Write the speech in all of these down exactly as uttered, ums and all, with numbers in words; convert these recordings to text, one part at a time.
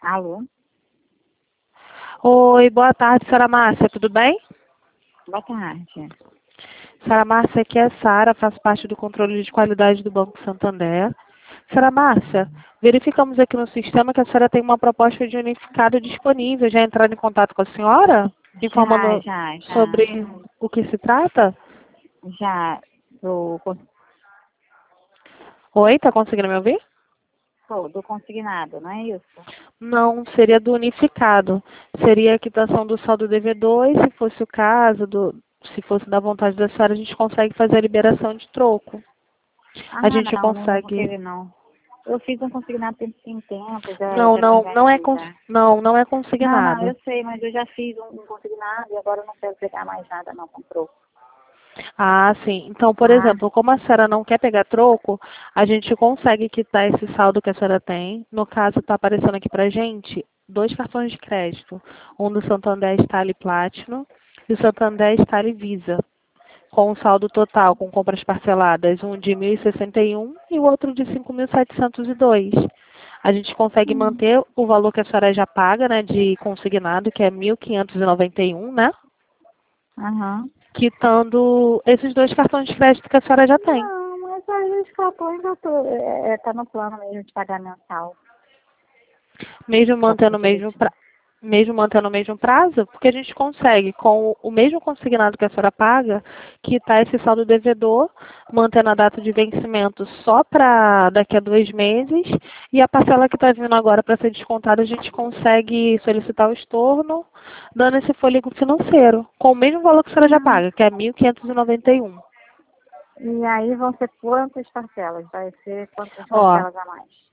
Alô? Oi, boa tarde, senhora Márcia, tudo bem? Boa tarde. Senhora Márcia, aqui é a Sara, faço parte do controle de qualidade do Banco Santander. Senhora Márcia, verificamos aqui no sistema que a senhora tem uma proposta de unificado disponível. Já entraram em contato com a senhora? Já, Informando já, já. sobre o que se trata? Já. Do, Oi, tá conseguindo me ouvir? pô, do consignado, não é isso? Não, seria do unificado. Seria a quitação do saldo devedor e, se fosse o caso, do, se fosse da vontade da senhora, a gente consegue fazer a liberação de troco. Ah, A gente não, não vou consegue. querer, não. Eu fiz um consignado tempo sem tempo, já, Não, já me não, não é vendi, cons... já. não, não é Não, não, eu consignado. sei, mas eu já fiz um, um consignado e agora eu não quero pegar mais nada, não, comprou. Ah, sim. Então, por Tá? exemplo, como a senhora não quer pegar troco, a gente consegue quitar esse saldo que a senhora tem. No caso, está aparecendo aqui pra gente dois cartões de crédito. Um do Santander Style Platinum e o Santander Style Visa. Com o saldo total, com compras parceladas, um de mil e sessenta e um e o outro de cinco mil setecentos e dois. A gente consegue Hum. manter o valor que a senhora já paga, né, de consignado, que é mil quinhentos e noventa e um, né? Aham. Quitando esses dois cartões de crédito que a senhora já tem. Não, mas aí os cartões já tô, é, é, tá no plano mesmo de pagar mensal. Mesmo Cartão mantendo o mesmo direitinho. pra... mesmo mantendo o mesmo prazo, porque a gente consegue, com o mesmo consignado que a senhora paga, quitar esse saldo devedor, mantendo a data de vencimento só para daqui a dois meses, e a parcela que está vindo agora para ser descontada, a gente consegue solicitar o estorno, dando esse fôlego financeiro, com o mesmo valor que a senhora já Hum. paga, que é mil quinhentos e noventa e um. E aí vão ser quantas parcelas? Vai ser quantas Ó, parcelas a mais?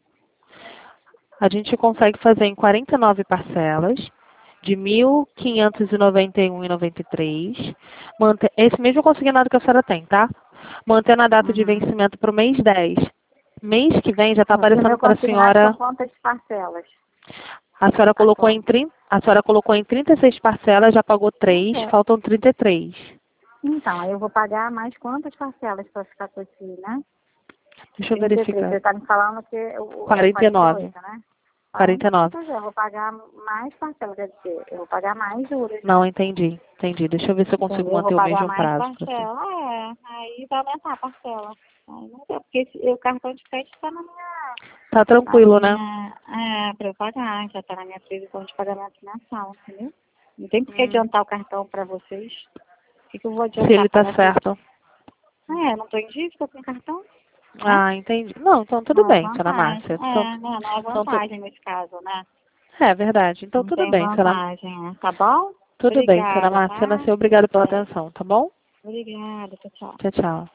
a gente consegue fazer em quarenta e nove parcelas, de mil quinhentos e noventa e um e noventa e três. Mante... Esse mesmo consignado que a senhora tem, tá? Mantendo a data de Uhum. vencimento para o mês dez. Mês que vem já está E o aparecendo meu para a consignado são senhora. quantas parcelas? A senhora colocou em Atual. trinta, a senhora colocou em trinta e seis parcelas, já pagou Pois três, é. faltam trinta e três. Então, aí eu vou pagar mais quantas parcelas para ficar com esse, né? Deixa eu trinta e três. Você verificar. está me falando que o- é quarenta e quarenta e nove. oito, né? quarenta quarenta e e nove, nove. pois é, eu vou pagar mais parcelas, quer dizer, eu vou pagar mais juros, Não, né? entendi. Entendi. Deixa eu ver se eu consigo Entendeu? Eu vou manter o pagar mesmo mais prazo para você. parcela. É, aí vai aumentar a parcela. Aí não deu, porque esse- o cartão de crédito está na minha, Tá na tranquilo, né? minha, é, para eu pagar, já está na minha previsão de pagamento mensal, entendeu? Não tem por que Hum, adiantar o cartão para vocês. O que, que eu vou se adiantar ele tá pagar tudo? certo. É, eu não estou em dívida com o cartão, né? Ah, entendi. Não, então tudo Não é bem, senhora vantagem. Márcia. Então, É, né? Não é então tu... vantagem nesse caso, né? É verdade. Então Não tudo tem bem, senhora. vantagem, né? Tá bom? Tudo bem, senhora Obrigada, Márcia. tá? Nasceu, obrigado pela É, atenção, tá bom? obrigada, tchau, tchau. Tchau, tchau.